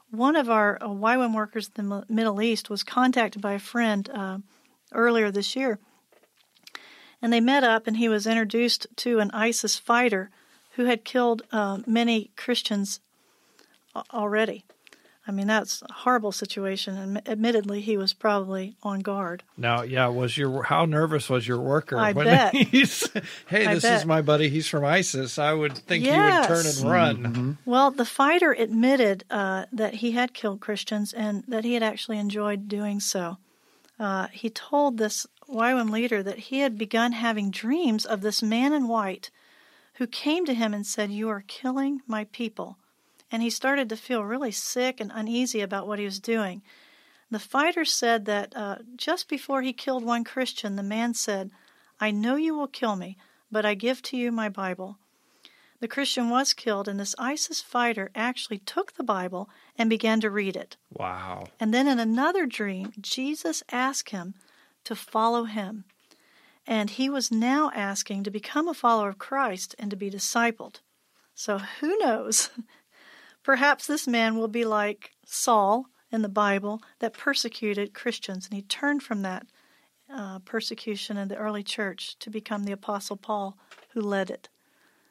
one of our YWAM workers in the Middle East was contacted by a friend earlier this year, and they met up, and he was introduced to an ISIS fighter who had killed many Christians already. I mean, that's a horrible situation, and admittedly, he was probably on guard. Now, how nervous was your worker? I bet. This is my buddy, he's from ISIS. I would think he would turn and run. Mm-hmm. Well, the fighter admitted that he had killed Christians and that he had actually enjoyed doing so. He told this YWAM leader that he had begun having dreams of this man in white who came to him and said, "You are killing my people." And he started to feel really sick and uneasy about what he was doing. The fighter said that just before he killed one Christian, the man said, "I know you will kill me, but I give to you my Bible." The Christian was killed, and this ISIS fighter actually took the Bible and began to read it. Wow. And then in another dream, Jesus asked him to follow him. And he was now asking to become a follower of Christ and to be discipled. So who knows? Perhaps this man will be like Saul in the Bible that persecuted Christians, and he turned from that persecution in the early church to become the Apostle Paul who led it.